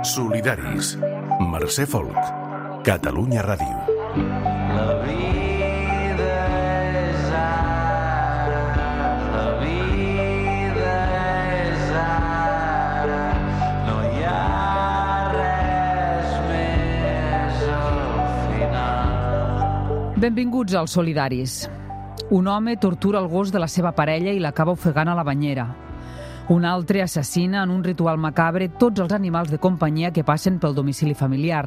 Solidaris. Mercè Folk. Catalunya Ràdio. La vida és ara, la vida és ara, no hi ha res més al final. Benvinguts als Solidaris. Un home tortura el gos de la seva parella i l'acaba ofegant a la banyera. Un altre assassina en un ritual macabre tots els animals de companyia que passen pel domicili familiar.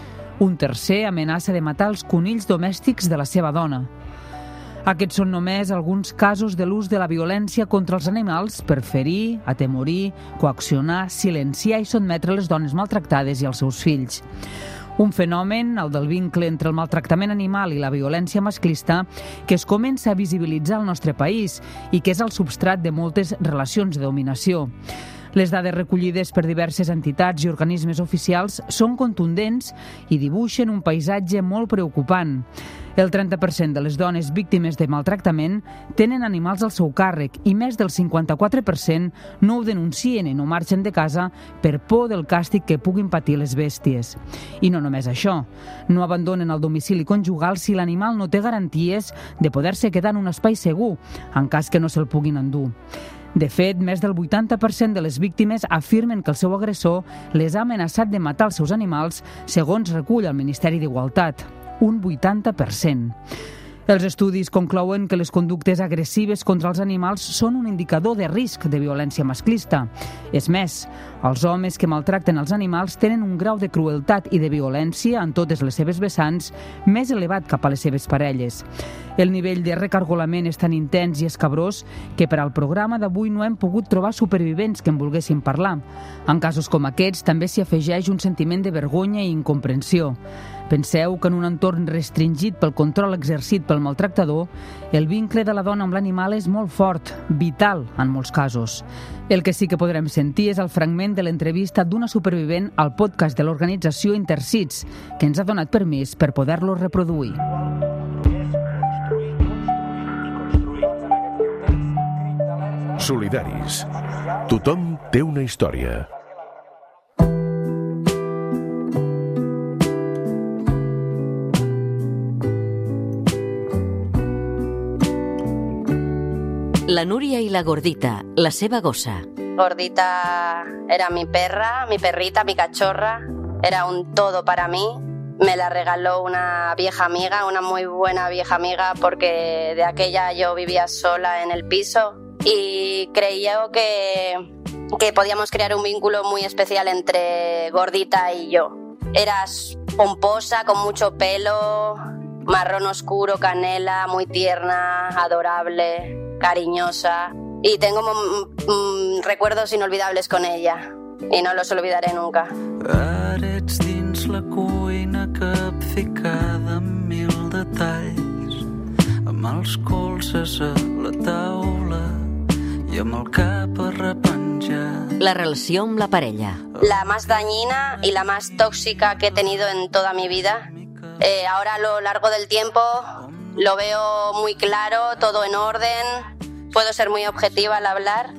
Un tercer amenaça de matar els conills domèstics de la seva dona. Aquests són només alguns casos de l'ús de la violència contra els animals per ferir, atemorir, coaccionar, silenciar i sotmetre les dones maltractades i els seus fills. Un fenomen, el del vincle entre el maltractament animal i la violència masclista, que es comença a visibilitzar al nostre país i que és el substrat de moltes relacions de dominació. Les dades recollides per diverses entitats i organismes oficials són contundents i dibuixen un paisatge molt preocupant. El 30% de les dones víctimes de maltractament tenen animals al seu càrrec i més del 54% no ho denuncien i no marxen de casa per por del càstig que puguin patir les bèsties. I no només això, no abandonen el domicili conjugal si l'animal no té garanties de poder-se quedar en un espai segur, en cas que no se'l puguin endur. De fet, més del 80% de les víctimes afirmen que el seu agressor les ha amenaçat de matar els seus animals, segons recull el Ministeri d'Igualtat. Un 80%. Els estudis conclouen que les conductes agressives contra els animals són un indicador de risc de violència masclista. És més, els homes que maltracten els animals tenen un grau de crueltat i de violència en totes les seves vessants més elevat cap a les seves parelles. El nivell de recargolament és tan intens i escabrós que per al programa d'avui no hem pogut trobar supervivents que en volguessin parlar. En casos com aquests també s'hi afegeix un sentiment de vergonya i incomprensió. Penseu que en un entorn restringit pel control exercit pel maltractador, el vincle de la dona amb l'animal és molt fort, vital en molts casos. El que sí que podrem sentir és el fragment de l'entrevista d'una supervivent al podcast de l'organització Intersits, que ens ha donat permís per poder-lo reproduir. Solidaris. Tothom té una història. La Núria y la Gordita, la seva gossa. Gordita era mi perra, mi perrita, mi cachorra. Era un todo para mí. Me la regaló una vieja amiga, una muy buena vieja amiga, porque de aquella yo vivía sola en el piso y creía que podíamos crear un vínculo muy especial entre Gordita y yo. Era pomposa, con mucho pelo, marrón oscuro, canela, muy tierna, adorable, cariñosa, y tengo recuerdos inolvidables con ella y no los olvidaré nunca. Ara ets dins la cuina capficada amb mil detalls, amb els colzes a la taula i amb el cap arrepenjat. La relació amb la parella. La más dañina y la más tóxica que he tenido en toda mi vida. Ahora a lo largo del tiempo lo veo muy claro, todo en orden, puedo ser muy objetiva al hablar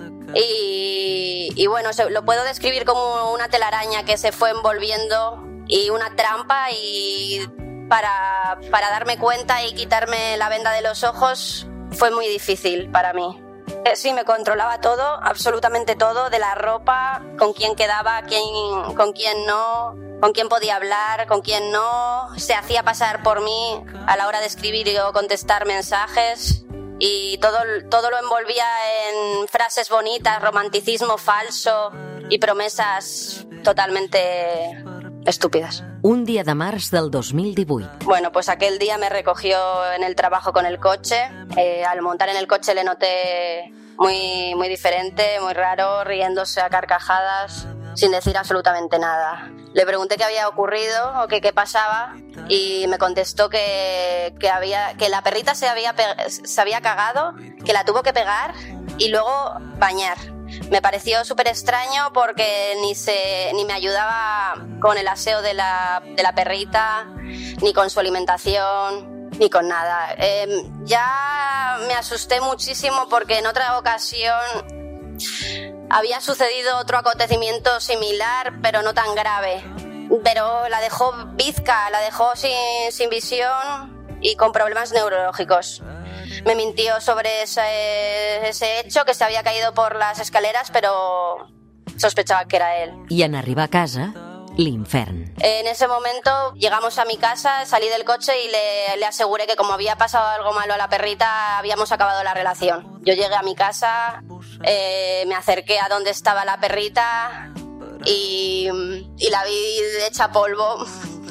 y bueno, lo puedo describir como una telaraña que se fue envolviendo y una trampa, y para darme cuenta y quitarme la venda de los ojos fue muy difícil para mí. Sí, me controlaba todo, absolutamente todo, de la ropa, con quién quedaba, con quién no, con quién podía hablar, con quién no. Se hacía pasar por mí a la hora de escribir o contestar mensajes, y todo lo envolvía en frases bonitas, romanticismo falso y promesas totalmente estúpidas. Un dia de març del 2018. Bueno, pues aquel día me recogió en el trabajo con el coche. Al montar en el coche le noté muy, muy diferente, muy raro, riéndose a carcajadas, sin decir absolutamente nada. Le pregunté qué había ocurrido o qué pasaba, y me contestó que la perrita se había cagado, que la tuvo que pegar y luego bañar. Me pareció súper extraño porque ni me ayudaba con el aseo de la perrita, ni con su alimentación, ni con nada. Ya me asusté muchísimo porque en otra ocasión Había sucedido otro acontecimiento similar, pero no tan grave. Pero la dejó bizca, la dejó sin visión y con problemas neurológicos. Me mintió sobre ese hecho, que se había caído por las escaleras, pero sospechaba que era él. I en arribar a casa, l'infern. En ese momento llegamos a mi casa, salí del coche y le aseguré que como había pasado algo malo a la perrita, habíamos acabado la relación. Yo llegué a mi casa, me acerqué a donde estaba la perrita y la vi hecha polvo.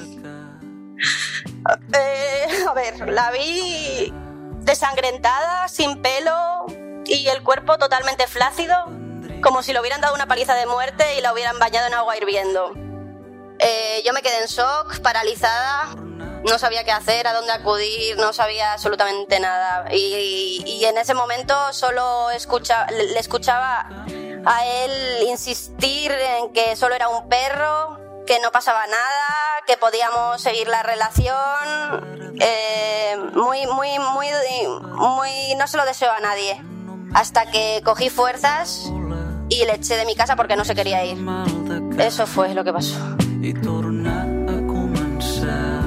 La vi desangrentada, sin pelo y el cuerpo totalmente flácido, como si le hubieran dado una paliza de muerte y la hubieran bañado en agua hirviendo. Yo me quedé en shock, paralizada, no sabía qué hacer, a dónde acudir, no sabía absolutamente nada. Y en ese momento solo le escuchaba a él insistir en que solo era un perro, que no pasaba nada, que podíamos seguir la relación. No se lo deseo a nadie. Hasta que cogí fuerzas y le eché de mi casa porque no se quería ir. Eso fue lo que pasó. I tornar a començar.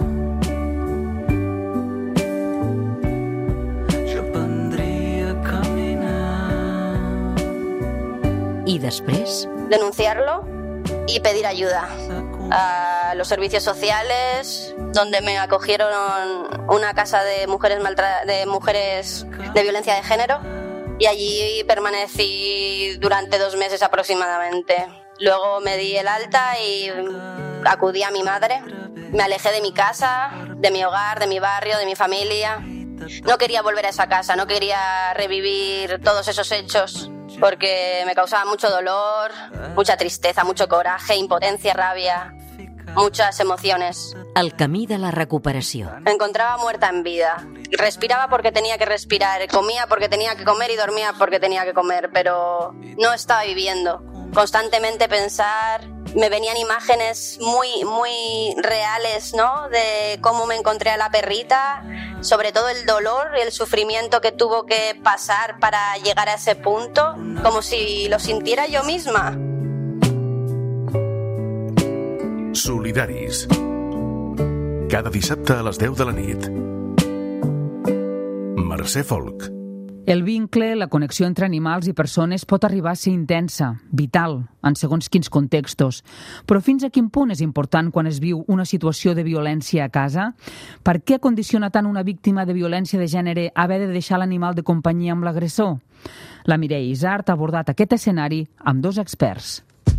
Jo aprendria a caminar. I després? Denunciarlo y pedir ayuda a los servicios sociales, donde me acogieron una casa de mujeres de violencia de género, y allí permanecí durante 2 meses aproximadamente. Luego me di el alta y acudí a mi madre. Me alejé de mi casa, de mi hogar, de mi barrio, de mi familia. No quería volver a esa casa, no quería revivir todos esos hechos, porque me causaba mucho dolor, mucha tristeza, mucho coraje, impotencia, rabia, muchas emociones. El camí de la recuperació. Me encontraba muerta en vida. Respiraba porque tenía que respirar, comía porque tenía que comer y dormía porque tenía que comer, pero no estaba viviendo. Constantemente me venían imágenes muy reales, ¿no? De cómo me encontré a la perrita, sobre todo el dolor y el sufrimiento que tuvo que pasar para llegar a ese punto, como si lo sintiera yo misma. Solidaris. Cada dissabte a les 10 de la nit. Mercè Folk. El vincle, la connexió entre animals i persones pot arribar a ser intensa, vital, en segons quins contextos. Però fins a quin punt és important quan es viu una situació de violència a casa? Per què condiciona tant una víctima de violència de gènere haver de deixar l'animal de companyia amb l'agressor? La Mireia Isart ha abordat aquest escenari amb 2 experts.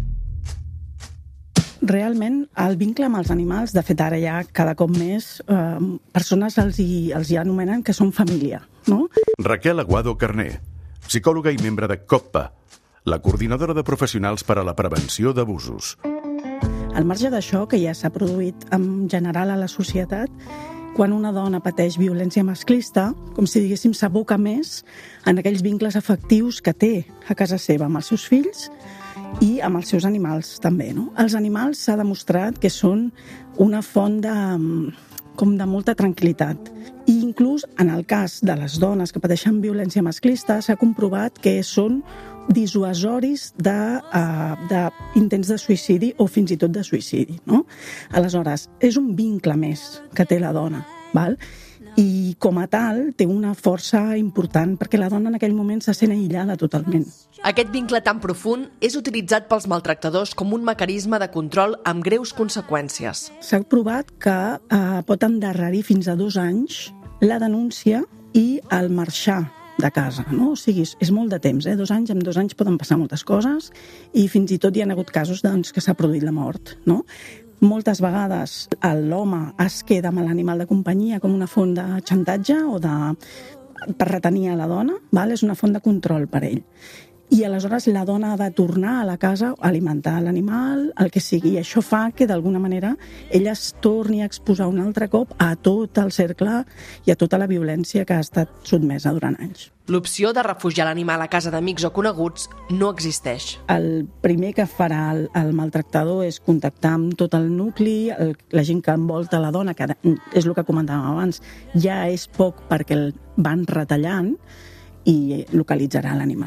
Realment, el vincle amb els animals, de fet ara ja cada cop més, persones els hi anomenen que són família, no? Raquel Aguado Carné, psicòloga i membre de COPPA, la coordinadora de professionals per a la prevenció d'abusos. Al marge d'això, que ja s'ha produït en general a la societat, quan una dona pateix violència masclista, com si diguéssim s'aboca més en aquells vincles afectius que té a casa seva amb els seus fills i amb els seus animals també, no? Els animals s'ha demostrat que són una font de molta tranquil·litat. I inclús en el cas de les dones que pateixen violència masclista s'ha comprovat que són dissuasoris d'intents de suïcidi o fins i tot de suïcidi, no? Aleshores, és un vincle més que té la dona, val? I com a tal té una força important perquè la dona en aquell moment se sent aïllada totalment. Aquest vincle tan profund és utilitzat pels maltractadors com un mecanisme de control amb greus conseqüències. S'ha provat que pot endarrerir fins a 2 anys la denúncia i el marxar de casa, no? O sigui, és molt de temps, 2 anys, en 2 anys poden passar moltes coses i fins i tot hi ha hagut casos que s'ha produït la mort, no? Moltes vegades l'home es queda amb l'animal de companyia com una font de xantatge o per retenir a la dona, val? És una font de control per ell. I aleshores la dona ha de tornar a la casa a alimentar l'animal, el que sigui. I això fa que d'alguna manera ella es torni a exposar un altre cop a tot el cercle i a tota la violència que ha estat sotmesa durant anys. L'opció de refugiar l'animal a casa d'amics o coneguts no existeix. El primer que farà el maltractador és contactar amb tot el nucli, la gent que envolta la dona, que és el que comentàvem abans, ja és poc perquè el van retallant i localitzarà l'animal.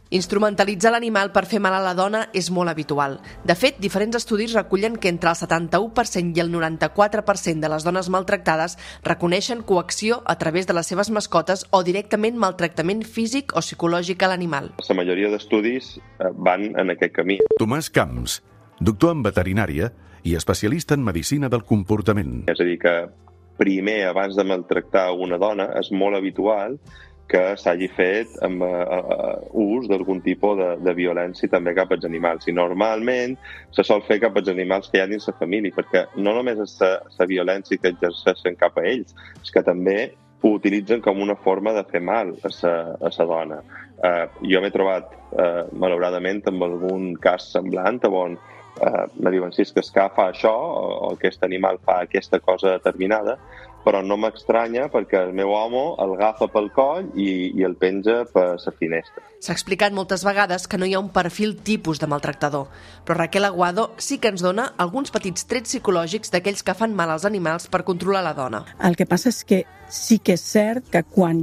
Instrumentalitzar l'animal per fer mal a la dona és molt habitual. De fet, diferents estudis recullen que entre el 71% i el 94% de les dones maltractades reconeixen coacció a través de les seves mascotes o directament maltractament físic o psicològic a l'animal. La majoria d'estudis van en aquest camí. Tomàs Camps, doctor en veterinària i especialista en medicina del comportament. És a dir, que primer, abans de maltractar una dona, és molt habitual que s'hagi fet amb ús d'algun tipus de violència també cap als animals. I normalment se sol fer cap als animals que hi ha dins la família, perquè no només és la violència que exerceixen cap a ells, és que també ho utilitzen com una forma de fer mal a la dona. Jo m'he trobat, malauradament, amb algun cas semblant on me diuen si és que fa això o aquest animal fa aquesta cosa determinada, però no m'estranya perquè el meu amo el agafa pel coll i el penja per la finestra. S'ha explicat moltes vegades que no hi ha un perfil tipus de maltractador, però Raquel Aguado sí que ens dona alguns petits trets psicològics d'aquells que fan mal als animals per controlar la dona. El que passa és que sí que és cert que quan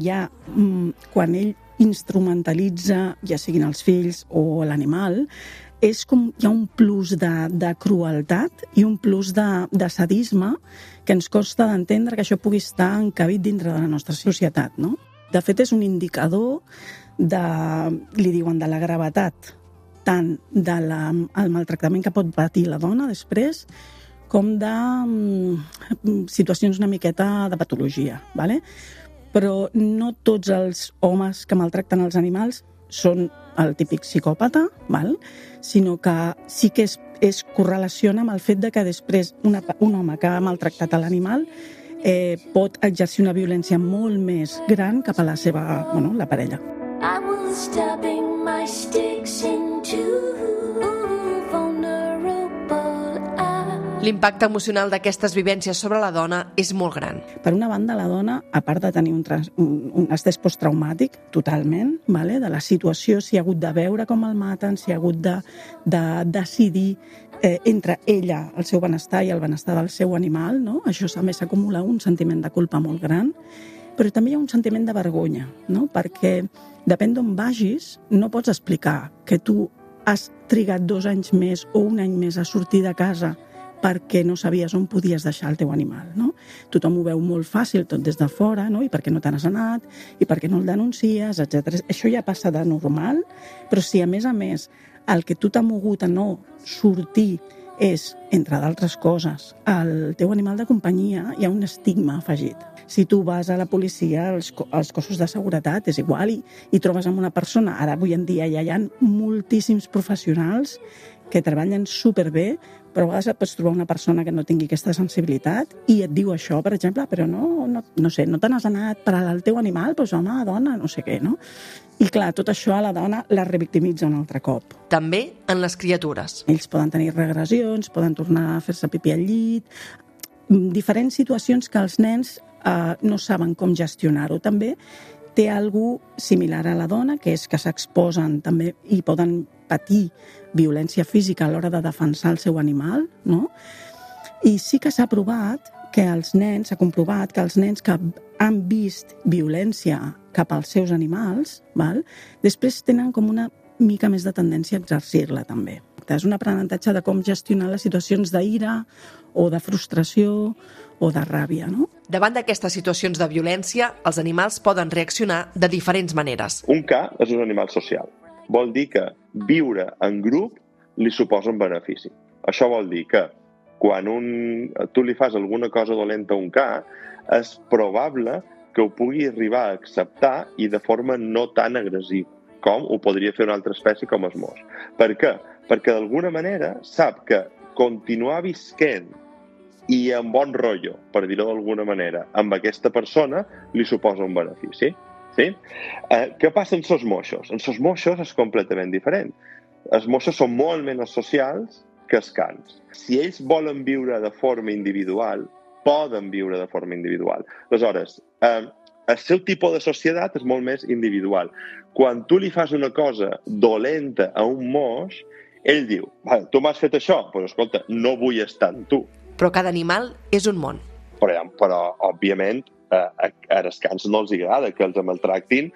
ell instrumentalitza, ja siguin els fills o l'animal, és com hi ha un plus de crueltat i un plus de sadisme que ens costa d'entendre que això pugui estar encabit dintre de la nostra societat, no? De fet, és un indicador li diuen, de la gravetat tant del maltractament que pot patir la dona després com de situacions una miqueta de patologia, ¿vale? Però no tots els homes que maltracten els animals són el típic psicòpata, val? Sinó que sí que es correlaciona amb el fet de que després un home que ha maltractat l'animal pot exercir una violència molt més gran cap a la parella. I was stabbing my sticks into L'impacte emocional d'aquestes vivències sobre la dona és molt gran. Per una banda, la dona, a part de tenir un estrès posttraumàtic, totalment, vale? De la situació, si ha hagut de veure com el maten, si ha hagut de decidir entre ella, el seu benestar i el benestar del seu animal, no? Això també s'acumula un sentiment de culpa molt gran, però també hi ha un sentiment de vergonya, no? Perquè depèn d'on vagis, no pots explicar que tu has trigat 2 anys més o 1 any més a sortir de casa perquè no sabies on podies deixar el teu animal, no? Tothom ho veu molt fàcil, tot des de fora, no? I per què no te n'has anat, i per què no el denuncies, etc. Això ja passa de normal, però si a més el que tu t'ha mogut a no sortir és, entre d'altres coses, el teu animal de companyia, hi ha un estigma afegit. Si tu vas a la policia, als cossos de seguretat, és igual, i trobes amb una persona, ara avui en dia ja hi ha moltíssims professionals que treballen superbé, però a vegades et pots trobar una persona que no tingui aquesta sensibilitat i et diu això, per exemple, però no sé, no te n'has anat per al teu animal, doncs home, dona, no sé què, no? I clar, tot això a la dona la revictimitza un altre cop. També en les criatures. Ells poden tenir regressions, poden tornar a fer-se pipí al llit, diferents situacions que els nens no saben com gestionar-ho. També té alguna similar a la dona, que és que s'exposen també i poden patir violència física a l'hora de defensar el seu animal, no? I sí que s'ha provat que s'ha comprovat que els nens que han vist violència cap als seus animals, després tenen com una mica més de tendència a exercir-la també. És un aprenentatge de com gestionar les situacions d'ira o de frustració o de ràbia, no? Davant d'aquestes situacions de violència, els animals poden reaccionar de diferents maneres. Un ca és un animal social. Vol dir que viure en grup li suposa un benefici. Això vol dir que quan tu li fas alguna cosa dolenta a un ca, és probable que ho pugui arribar a acceptar i de forma no tan agressiva com ho podria fer una altra espècie com el mos. Per què? Perquè d'alguna manera sap que continuar visquent i amb bon rotllo, per dir-ho d'alguna manera, amb aquesta persona li suposa un benefici. Sí? Què passa amb els moixos? Amb els moixos és completament diferent. Els moixos són molt menys socials que els cans. Si ells volen viure de forma individual, poden viure de forma individual. Aleshores, el seu tipus de societat és molt més individual. Quan tu li fas una cosa dolenta a un moix, ell diu, tu m'has fet això, però escolta, no vull estar amb tu. Però cada animal és un món. Però òbviament, a els cans no els agrada que els maltractin.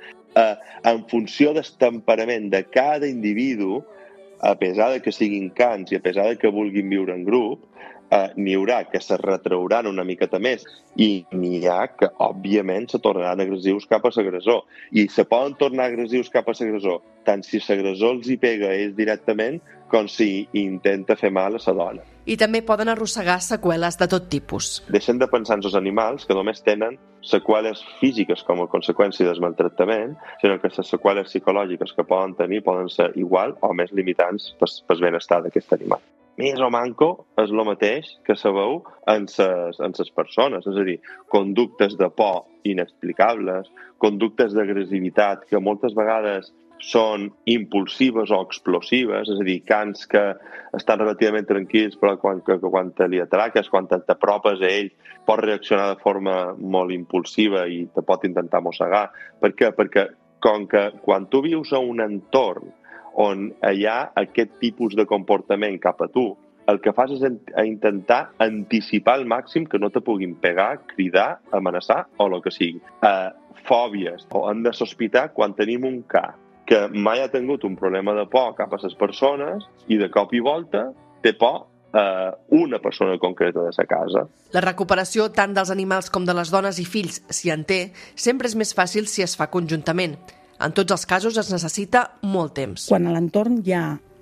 En funció del temperament de cada individu, a pesar de que siguin cans i a pesar de que vulguin viure en grup, n'hi haurà que se retrauran una miqueta més i n'hi ha que, òbviament, se tornaran agressius cap a l'agressor. I se poden tornar agressius cap a l'agressor, tant si l'agressor els hi pega ells directament com si intenta fer mal a la dona. I també poden arrossegar seqüeles de tot tipus. Deixem de pensar en els animals que només tenen seqüeles físiques com a conseqüència del maltractament, sinó que les seqüeles psicològiques que poden tenir poden ser igual o més limitants pel benestar d'aquest animal. Més o manco és el mateix que se veu en les persones, és a dir, conductes de por inexplicables, conductes d'agressivitat que moltes vegades són impulsives o explosives, és a dir, cans que estan relativament tranquils però quan li atraques, quan t'apropes a ell, pot reaccionar de forma molt impulsiva i te pot intentar mossegar. Per què? Perquè com que quan tu vius a un entorn on hi ha aquest tipus de comportament cap a tu, el que fas és intentar anticipar al màxim que no te puguin pegar, cridar, amenaçar o el que sigui. Fòbies, o hem de sospitar quan tenim un ca que mai ha tingut un problema de por cap a les persones i de cop i volta té por una persona concreta de sa casa. La recuperació tant dels animals com de les dones i fills, si en té, sempre és més fàcil si es fa conjuntament. En tots els casos es necessita molt temps. Quan a l'entorn hi ha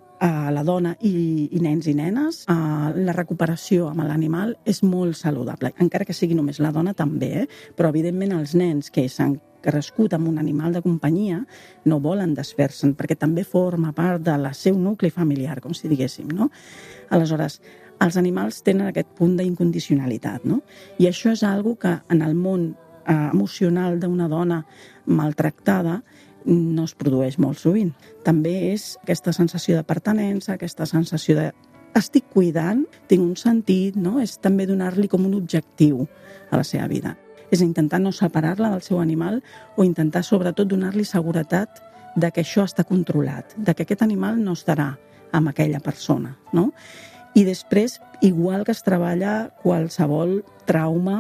la dona i nens i nenes, la recuperació amb l'animal és molt saludable. Encara que sigui només la dona també, però evidentment els nens que s'han crescut amb un animal de companyia no volen desfer-se'n perquè també forma part del seu nucli familiar, com si diguéssim, no? Aleshores, els animals tenen aquest punt d'incondicionalitat, no? I això és algo que en el món emocional d'una dona maltractada no es produeix molt sovint. També és aquesta sensació de pertinença, aquesta sensació de estic cuidant, tinc un sentit, no? És també donar-li com un objectiu a la seva vida. És intentar no separar-la del seu animal o intentar sobretot donar-li seguretat de que això està controlat, de que aquest animal no estarà amb aquella persona, no? I després, igual que es treballa qualsevol trauma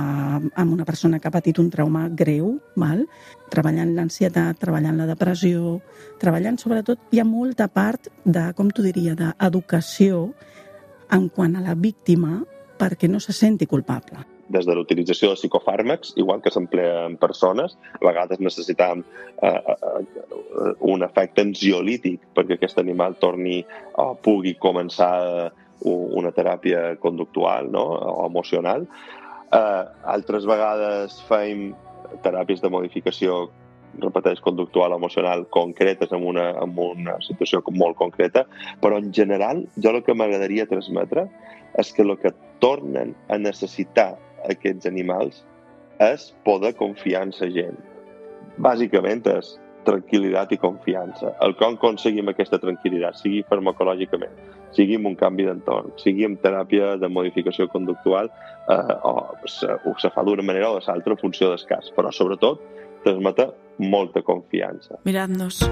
amb una persona que ha patit un trauma greu, treballant l'ansietat, treballant la depressió, treballant sobretot, hi ha molta part de, com t'ho diria, d'educació en quant a la víctima perquè no se senti culpable. Des de l'utilització de psicofàrmacs, igual que s'emplea en persones, a vegades necessitam un efecte ansiolític perquè aquest animal pugui començar una teràpia conductual, no? O emocional. Altres vegades fem teràpies de modificació, repeteix, conductual o emocional concretes en una situació molt concreta, però en general jo el que m'agradaria transmetre és que el que tornen a necessitar aquests animals és poder confiar en la gent. Bàsicament és tranquil·litat i confiança. Com aconseguim aquesta tranquil·litat, sigui farmacològicament, sigui amb un canvi d'entorn, sigui amb teràpia de modificació conductual, o se fa d'una manera o de l'altra en funció del cas, però sobretot transmete molta confianza. Miradnos,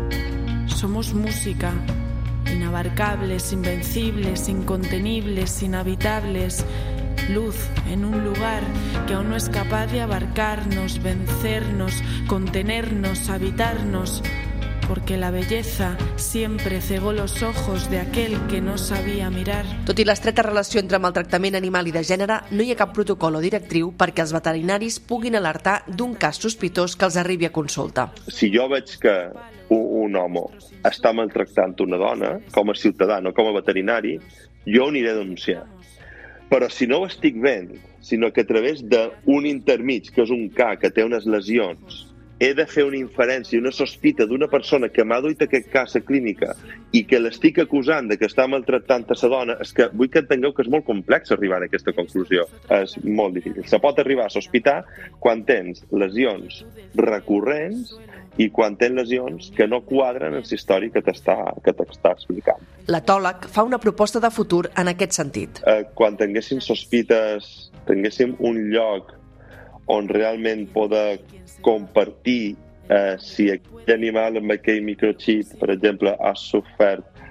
somos música, inabarcables, invencibles, incontenibles, inhabitables, luz en un lugar que aún no es capaz de abarcarnos, vencernos, contenernos, habitarnos, porque la belleza siempre cegó los ojos de aquel que no sabía mirar. Tot i l'estreta relació entre maltractament animal i de gènere, no hi ha cap protocol o directriu perquè els veterinaris puguin alertar d'un cas sospitós que els arribi a consulta. Si jo veig que un home està maltractant una dona, com a ciutadà, no com a veterinari, jo ho aniré a denunciar. Però si no ho estic veient, sinó que a través d'un intermig, que és un ca que té unes lesions, he de fer una inferència, una sospita d'una persona que m'ha duit aquest cas a clínica i que l'estic acusant de que està maltractant a la dona, és que vull que entengueu que és molt complex arribar a aquesta conclusió. És molt difícil. Se pot arribar a sospitar quan tens lesions recurrents i quan tens lesions que no quadren en la història que t'està explicant. L'etòleg fa una proposta de futur en aquest sentit. Quan tinguéssim sospites, tinguéssim un lloc on realment poder compartir si aquell animal amb aquell microchip, per exemple, ha sofert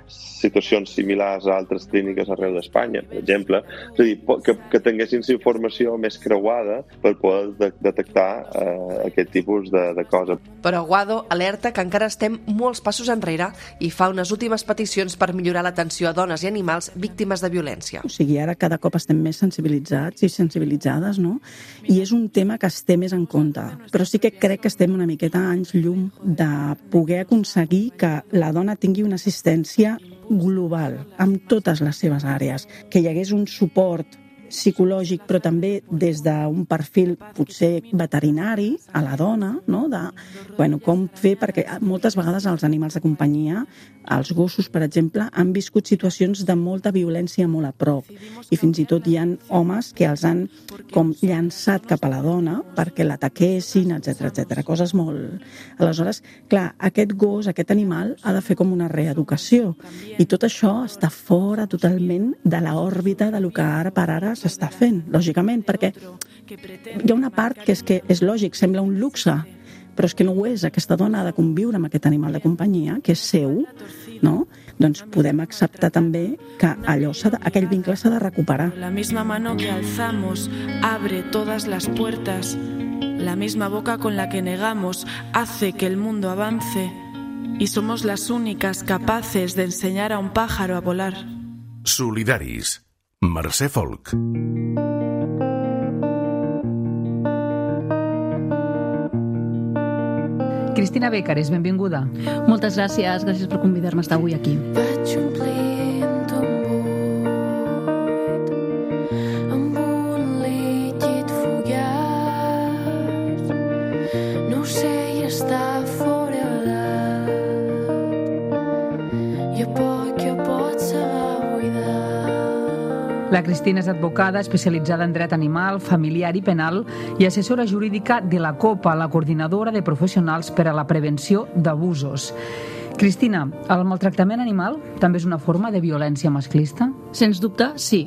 situacions similars a altres clíniques arreu d'Espanya, per exemple. És a dir, que tinguessin informació més creuada per poder detectar aquest tipus de cosa. Però Guado alerta que encara estem molts passos enrere i fa unes últimes peticions per millorar l'atenció a dones i animals víctimes de violència. O sigui, ara cada cop estem més sensibilitzats i sensibilitzades, no? I és un tema que es té més en compte. Però sí que crec que estem una miqueta anys llum de poder aconseguir que la dona tingui una assistència global, amb totes les seves àrees, que hi hagués un suport psicològic, però també des d'un perfil potser veterinari a la dona, no? Com fer, perquè moltes vegades els animals de companyia, els gossos, per exemple, han viscut situacions de molta violència molt a prop i fins i tot hi ha homes que els han com llançat cap a la dona perquè l'ataquessin, etc. Coses molt... Aleshores, clar, aquest gos, aquest animal ha de fer com una reeducació i tot això està fora totalment de l'òrbita del que ara per ara s'està fent, lògicament, perquè hi ha una part que és lògic, sembla un luxe, però és que no ho és. Aquesta dona ha de conviure amb aquest animal de companyia, que és seu, no? Doncs podem acceptar també que aquell vincle s'ha de recuperar. La misma mano que alzamos abre todas las puertas. La misma boca con la que negamos hace que el mundo avance. Y somos las únicas capaces de enseñar a un pájaro a volar. Solidaris. Mercè Folk. Cristina Beccares, benvinguda. Moltes gràcies per convidar-me a estar avui aquí. Vaig omplint un buit amb un líquid fullat. No sé, i està forat i a poc se va buidar. La Cristina és advocada especialitzada en dret animal, familiar i penal i assessora jurídica de la COPA, la Coordinadora de Professionals per a la Prevenció d'Abusos. Cristina, el maltractament animal també és una forma de violència masclista? Sens dubte, sí.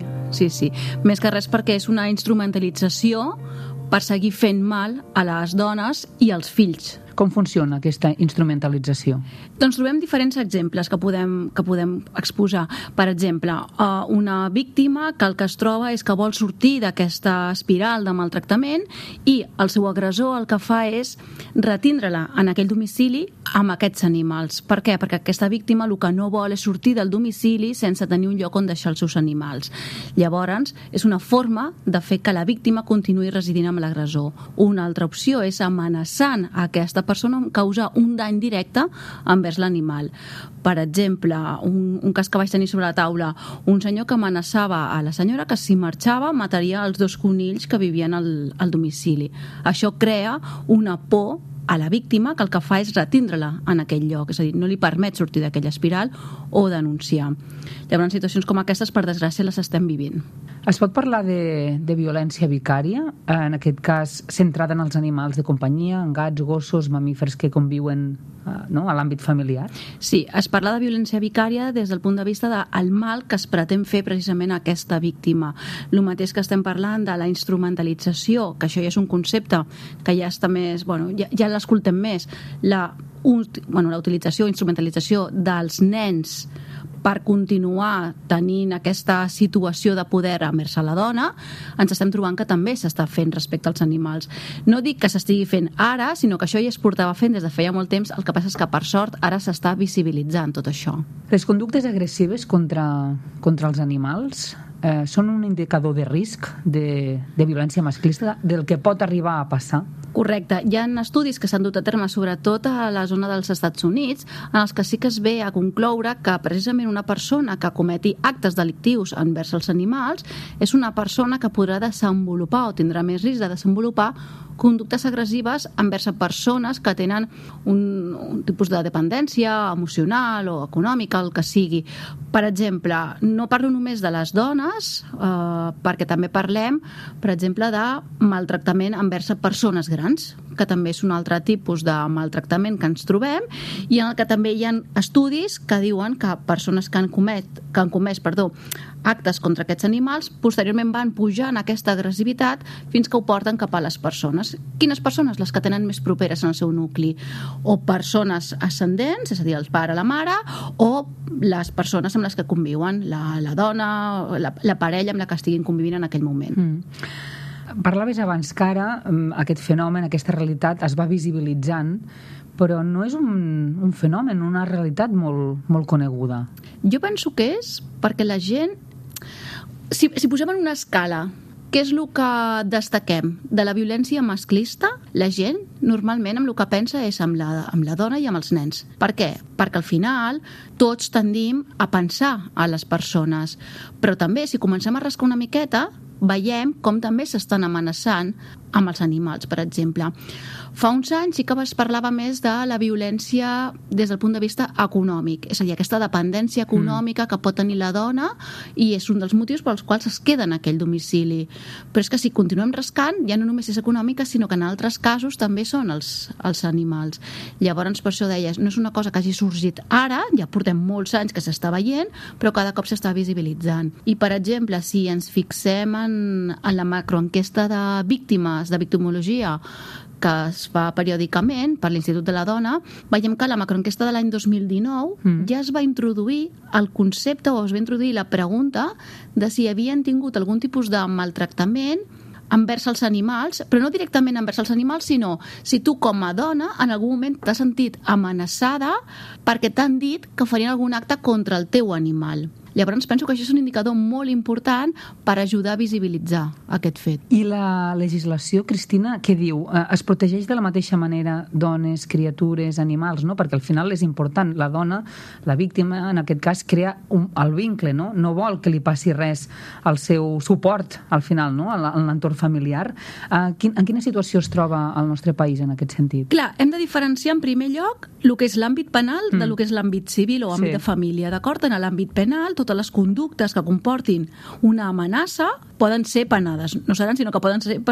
Més que res perquè és una instrumentalització per seguir fent mal a les dones i als fills. Com funciona aquesta instrumentalització? Doncs trobem diferents exemples que podem exposar. Per exemple, una víctima que el que es troba és que vol sortir d'aquesta espiral de maltractament i el seu agressor el que fa és retindre-la en aquell domicili amb aquests animals. Per què? Perquè aquesta víctima el que no vol és sortir del domicili sense tenir un lloc on deixar els seus animals. Llavors, és una forma de fer que la víctima continuï residint amb l'agressor. Una altra opció és amenaçant aquesta persona amb causar un dany directe envers l'animal. Per exemple, un cas que vaig tenir sobre la taula, un senyor que amenaçava a la senyora que si marxava mataria els 2 conills que vivien al domicili. Això crea una por a la víctima que el que fa és retindre-la en aquell lloc, és a dir, no li permet sortir d'aquella espiral o denunciar. Llavors, situacions com aquestes, per desgràcia, les estem vivint. Es pot parlar de violència vicària, en aquest cas centrada en els animals de companyia, en gats, gossos, mamífers que conviuen a l'àmbit familiar? Sí, es parla de violència vicària des del punt de vista del mal que es pretén fer precisament a aquesta víctima. El mateix que estem parlant de la instrumentalització, que això ja és un concepte que ja està més... ja l'escoltem més. La utilització, instrumentalització dels nens per continuar tenint aquesta situació de poder envers la dona, ens estem trobant que també s'està fent respecte als animals. No dic que s'estigui fent ara, sinó que això ja es portava fent des de feia molt temps, el que passa és que, per sort, ara s'està visibilitzant tot això. Les conductes agressives contra els animals són un indicador de risc de violència masclista, del que pot arribar a passar? Correcte. Hi ha estudis que s'han dut a terme sobretot a la zona dels Estats Units en els que sí que es ve a concloure que precisament una persona que cometi actes delictius envers els animals és una persona que podrà desenvolupar o tindrà més risc de desenvolupar conductes agressives envers persones que tenen un tipus de dependència emocional o econòmica, el que sigui. Per exemple, no parlo només de les dones, perquè també parlem, per exemple, de maltractament envers persones grans, que també és un altre tipus de maltractament que ens trobem, i en el que també hi ha estudis que diuen que persones que han comès actes contra aquests animals posteriorment van pujant aquesta agressivitat fins que ho porten cap a les persones. Quines persones? Les que tenen més properes en el seu nucli, o persones ascendents, és a dir, el pare, la mare, o les persones amb les que conviuen, la dona, la parella amb la que estiguin convivint en aquell moment. Parlaves abans que ara aquest fenomen, aquesta realitat es va visibilitzant, però no és un fenomen, una realitat molt coneguda. Jo penso que és perquè la gent, si posem en una escala què és el que destaquem de la violència masclista, la gent normalment amb el que pensa és amb la dona i amb els nens. Per què? Perquè al final tots tendim a pensar a les persones, però també si comencem a rascar una miqueta veiem com també s'estan amenaçant amb els animals, per exemple. Fa uns anys sí que es parlava més de la violència des del punt de vista econòmic, és a dir, aquesta dependència econòmica que pot tenir la dona, i és un dels motius pels quals es queda en aquell domicili. Però és que si continuem rascant, ja no només és econòmica, sinó que en altres casos també són els animals. Llavors, per això deies, no és una cosa que hagi sorgit ara, ja portem molts anys que s'està veient, però cada cop s'està visibilitzant. I, per exemple, si ens fixem en la macroenquesta de víctimes, de victimologia, que es fa periòdicament per l'Institut de la Dona, veiem que a la macroenquesta de l'any 2019 ja es va introduir el concepte, o es va introduir la pregunta de si havien tingut algun tipus de maltractament envers els animals, però no directament envers els animals, sinó si tu com a dona en algun moment t'has sentit amenaçada perquè t'han dit que farien algun acte contra el teu animal. Llavors penso que això és un indicador molt important per ajudar a visibilitzar aquest fet. I la legislació, Cristina, què diu? Es protegeix de la mateixa manera dones, criatures, animals, no? Perquè al final és important. La dona, la víctima, en aquest cas, crea el vincle, no? No vol que li passi res al seu suport, al final, no? En l'entorn familiar. En quina situació es troba el nostre país en aquest sentit? Clar, hem de diferenciar en primer lloc el que és l'àmbit penal de lo que és l'àmbit civil o àmbit de família, d'acord? En l'àmbit penal, totes les conductes que comportin una amenaça poden ser penades. No seran, sinó que poden ser per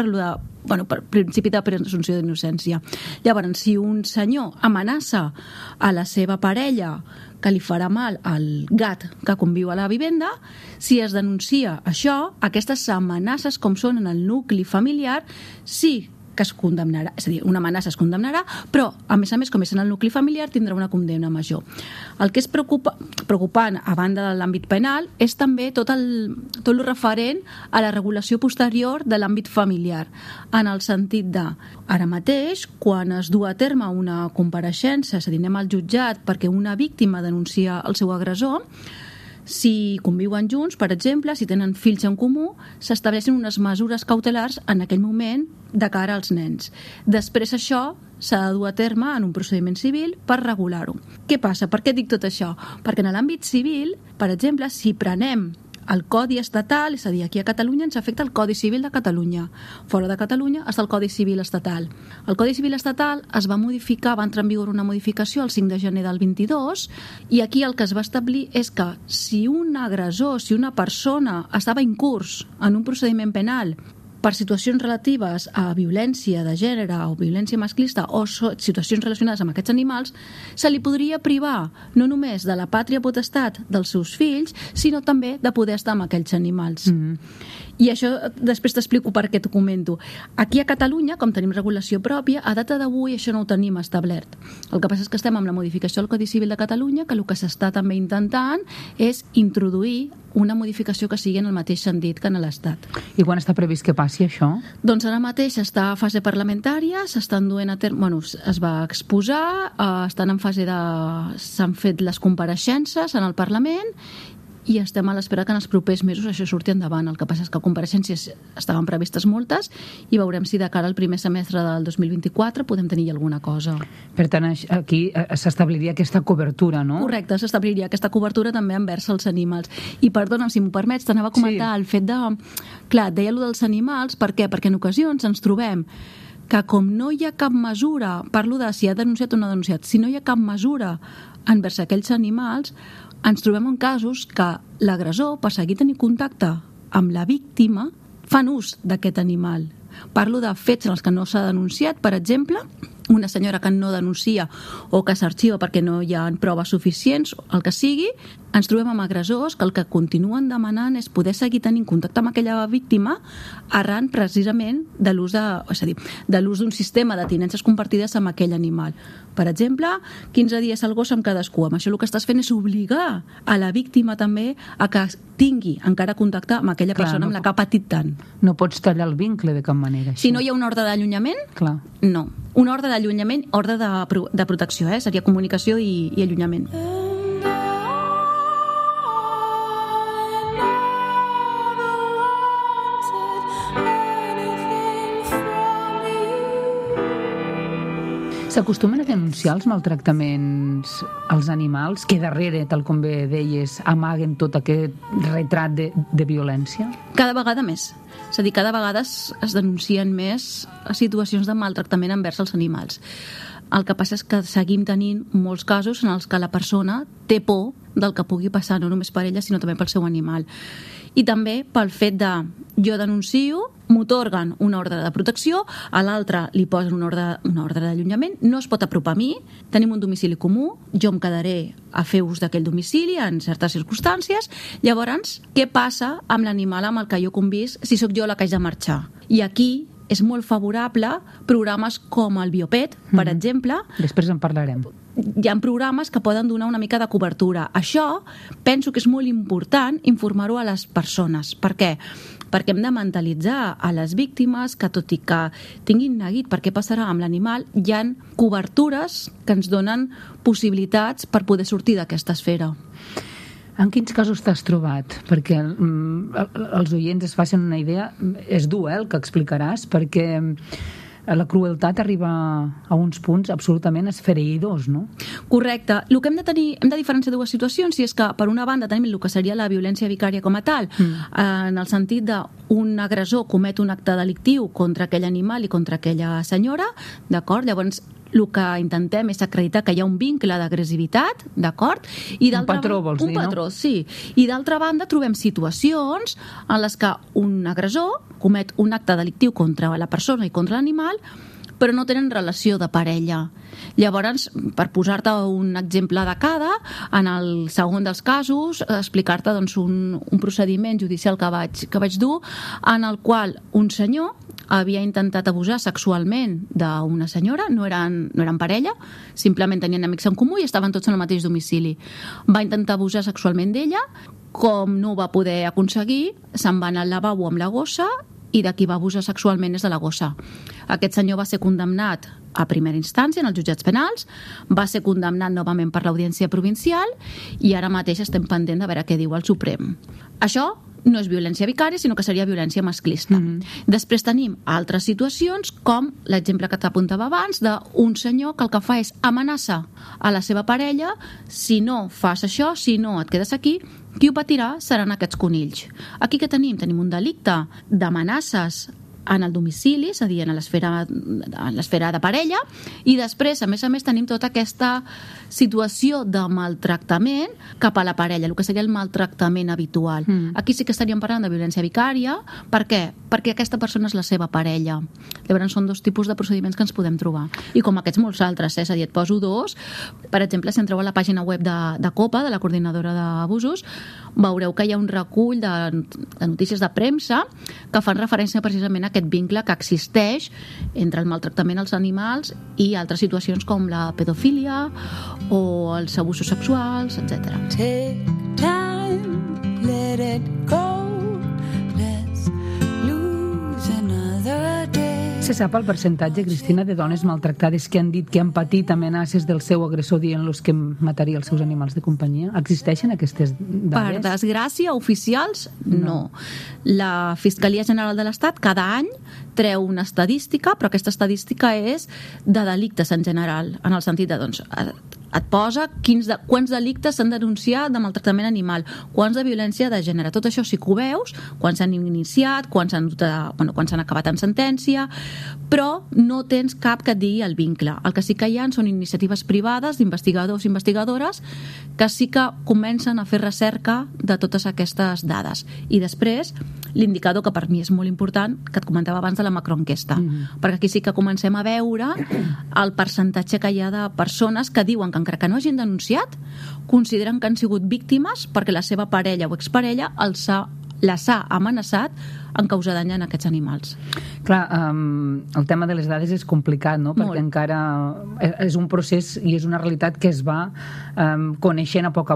principi de presumpció d'innocència. Llavors, si un senyor amenaça a la seva parella que li farà mal al gat que conviu a la vivenda, si es denuncia això, aquestes amenaces, com són en el nucli familiar, sí que es condemnarà, és a dir, una amenaça es condemnarà, però, a més, com és en el nucli familiar, tindrà una condemna major. El que és preocupant, a banda de l'àmbit penal, és també tot el referent a la regulació posterior de l'àmbit familiar, en el sentit de, ara mateix, quan es du a terme una compareixença, és a dir, anem al jutjat perquè una víctima denuncia el seu agressor, si conviuen junts, per exemple, si tenen fills en comú, s'estableixen unes mesures cautelars en aquell moment de cara als nens. Després això s'ha de dur a terme en un procediment civil per regular-ho. Què passa? Per què dic tot això? Perquè en l'àmbit civil, per exemple, si prenem el Codi Estatal, és a dir, aquí a Catalunya ens afecta el Codi Civil de Catalunya. Fora de Catalunya està el Codi Civil Estatal. El Codi Civil Estatal es va modificar, va entrar en vigor una modificació el 5 de gener del 22, i aquí el que es va establir és que si un agressor, si una persona estava incurs en un procediment penal per situacions relatives a violència de gènere o violència masclista o situacions relacionades amb aquests animals, se li podria privar no només de la pàtria potestat dels seus fills, sinó també de poder estar amb aquells animals. I això després t'explico per què t'ho comento. Aquí a Catalunya, com tenim regulació pròpia, a data d'avui això no ho tenim establert. El que passa és que estem amb la modificació del Codi Civil de Catalunya, que el que s'està també intentant és introduir una modificació que sigui en el mateix sentit que en l'Estat. I quan està previst que passi això? Doncs ara mateix està a fase parlamentària, s'estan duent a terme, es va exposar, estan en fase de... s'han fet les compareixences en el Parlament i estem a l'espera que en els propers mesos això surti endavant. El que passa és que compareixences estaven previstes moltes i veurem si de cara al primer semestre del 2024 podem tenir alguna cosa. Per tant, aquí s'establiria aquesta cobertura, no? Correcte, s'establiria aquesta cobertura també envers els animals. I perdona'm, si m'ho permets, t'anava a comentar el fet de... Clar, deia allò dels animals, per què? Perquè en ocasions ens trobem que com no hi ha cap mesura, parlo de si ha denunciat o no ha denunciat, si no hi ha cap mesura envers aquells animals, ens trobem en casos que l'agressor, per seguir tenir contacte amb la víctima, fan ús d'aquest animal. parlo de fets en els que no s'ha denunciat, per exemple, una senyora que no denuncia o que s'arxiva perquè no hi ha proves suficients, el que sigui, ens trobem amb agressors que el que continuen demanant és poder seguir tenint contacte amb aquella víctima arran precisament de l'ús d'un sistema de tinences compartides amb aquell animal. Per exemple, 15 dies al gos amb cadascú. Amb això el que estàs fent és obligar a la víctima també a que tingui encara contacte amb aquella persona amb la que ha patit tant. No pots tallar el vincle de cap manera. Si no hi ha una ordre d'allunyament, no. Una ordre d'allunyament, ordre de protecció, seria comunicació i allunyament. S'acostumen a denunciar els maltractaments als animals que darrere, tal com bé deies, amaguen tot aquest retrat de violència? Cada vegada més. És a dir, cada vegada es denuncien més situacions de maltractament envers els animals. El que passa és que seguim tenint molts casos en els que la persona té por del que pugui passar, no només per ella, sinó també pel seu animal. I també pel fet de jo denuncio, m'atorguen una ordre de protecció, a l'altre li posen una ordre d'allunyament, no es pot apropar a mi, tenim un domicili comú, jo em quedaré a fer ús d'aquell domicili en certes circumstàncies, llavors, què passa amb l'animal amb el que jo convisc si sóc jo la que haig de marxar? I aquí és molt favorable programes com el Biopet, per exemple. Després en parlarem. Hi ha programes que poden donar una mica de cobertura. Això penso que és molt important informar-ho a les persones. Per què? Perquè hem de mentalitzar a les víctimes que, tot i que tinguin neguit per què passarà amb l'animal, hi ha cobertures que ens donen possibilitats per poder sortir d'aquesta esfera. En quins casos t'has trobat? Perquè els oients es facin una idea. És dur, el que explicaràs, perquè la crueltat arriba a uns punts absolutament esfereïdors, no? Correcte. El que hem de diferenciar dues situacions, i és que, per una banda, tenim el que seria la violència vicària com a tal, en el sentit d'un agressor comet un acte delictiu contra aquell animal i contra aquella senyora, d'acord? Llavors, el que intentem és acreditar que hi ha un vincle d'agressivitat, d'acord? Un patró, vols dir, no? Un patró, sí. I d'altra banda trobem situacions en les que un agressor comet un acte delictiu contra la persona i contra l'animal, però no tenen relació de parella. Llavors, per posar-te un exemple de cada, en el segon dels casos, explicar-te doncs, un procediment judicial que vaig dur, en el qual un senyor havia intentat abusar sexualment d'una senyora, no eren parella, simplement tenien amics en comú i estaven tots en el mateix domicili. Va intentar abusar sexualment d'ella, com no ho va poder aconseguir, se'n va anar al lavabo amb la gossa i de qui va abusar sexualment és de la gossa. Aquest senyor va ser condemnat a primera instància en els jutjats penals, va ser condemnat novament per l'Audiència Provincial i ara mateix estem pendent de veure què diu el Suprem. Això no és violència vicària, sinó que seria violència masclista. Després tenim altres situacions, com l'exemple que t'apuntava abans, d'un senyor que el que fa és amenaçar a la seva parella: si no fas això, si no et quedes aquí, qui ho patirà seran aquests conills. Aquí què tenim? Tenim un delicte d'amenaces en el domicili, és a dir, en l'esfera de parella, i després, a més, tenim tota aquesta situació de maltractament cap a la parella, el que seria el maltractament habitual. Aquí sí que estaríem parlant de violència vicària. Per què? Perquè aquesta persona és la seva parella. Llavors són dos tipus de procediments que ens podem trobar. I com aquests molts altres, és a dir, et poso dos. Per exemple, si entreu a la pàgina web de COPA, de la Coordinadora d'Abusos, veureu que hi ha un recull de notícies de premsa que fan referència precisament a aquest vincle que existeix entre el maltractament als animals i altres situacions com la pedofília o els abusos sexuals, etc. Take time, let it go, let's lose another day. Se sap el percentatge, Cristina, de dones maltractades que han dit que han patit amenaces del seu agressor dient-los que mataria els seus animals de companyia? Existeixen aquestes dades? Per desgràcia, oficials, no. La Fiscalia General de l'Estat cada any treu una estadística, però aquesta estadística és de delictes en general, en el sentit de, doncs, et posa quants delictes s'han denunciat de maltractament animal, quants de violència de gènere. Tot això sí que ho veus, quan s'han iniciat, quan s'han acabat en sentència, però no tens cap que et digui el vincle. El que sí que hi ha són iniciatives privades d'investigadors i investigadores que sí que comencen a fer recerca de totes aquestes dades. I després, l'indicador que per mi és molt important, que et comentava abans de la macroenquesta, perquè aquí sí que comencem a veure el percentatge que hi ha de persones que diuen que encara que no hagin denunciat, consideren que han sigut víctimes perquè la seva parella o exparella les ha amenaçat en causar dany en aquests animals. Clar, el tema de les dades és complicat, no? Perquè encara és un procés i és una realitat que es va coneixent a poc,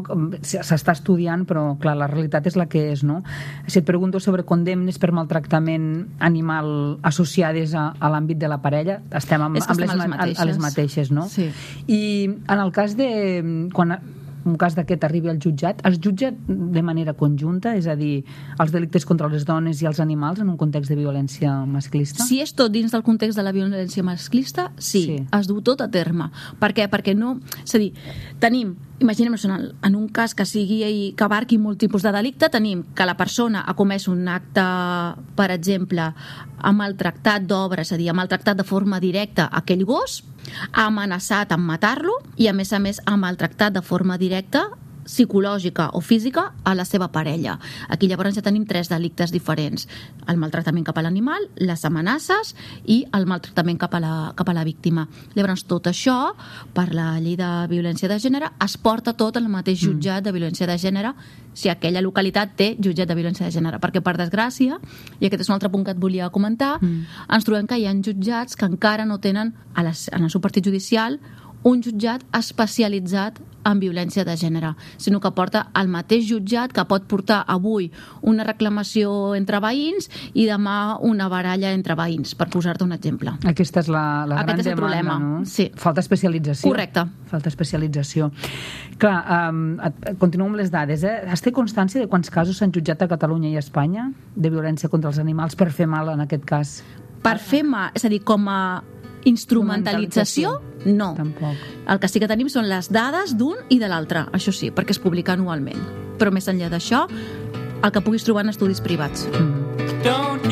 s'està estudiant, però clar, la realitat és la que és, no? Si et pregunto sobre condemnes per maltractament animal associades a l'àmbit de la parella, estem amb les mateixes, no? Sí. I en el cas de... quan un cas d'aquest arribi al jutjat, es jutja de manera conjunta, és a dir, els delictes contra les dones i els animals en un context de violència masclista? Si és tot dins del context de la violència masclista, sí. Es du tot a terme. Per què? Perquè no... És a dir, tenim, imaginem-nos en un cas que que abarqui molt tipus de delicte, tenim que la persona ha comès un acte, per exemple, ha maltractat d'obra, és a dir, ha maltractat de forma directa aquell gos, ha amenaçat amb matar-lo i, a més, ha maltractat de forma directa, psicològica o física, a la seva parella. Aquí llavors ja tenim 3 delictes diferents: el maltractament cap a l'animal, les amenaces i el maltractament cap a la víctima. Llavors tot això, per la llei de violència de gènere, es porta tot al mateix jutjat de violència de gènere si aquella localitat té jutjat de violència de gènere, perquè per desgràcia, i aquest és un altre punt que et volia comentar, ens trobem que hi ha jutjats que encara no tenen en el seu partit judicial un jutjat especialitzat en violència de gènere, sinó que porta el mateix jutjat que pot portar avui una reclamació entre veïns i demà una baralla entre veïns, per posar-te un exemple. Aquesta és la gran demanda, problema, no? Sí. Falta especialització. Correcte. Falta especialització. Clar, continuo amb les dades. Has té constància de quants casos s'han jutjat a Catalunya i a Espanya de violència contra els animals per fer mal, en aquest cas? Per fer mal, és a dir, com a instrumentalització, no. Tampoc. El que sí que tenim són les dades d'un i de l'altre, això sí, perquè es publica anualment. Però més enllà d'això, el que puguis trobar en estudis privats. Don't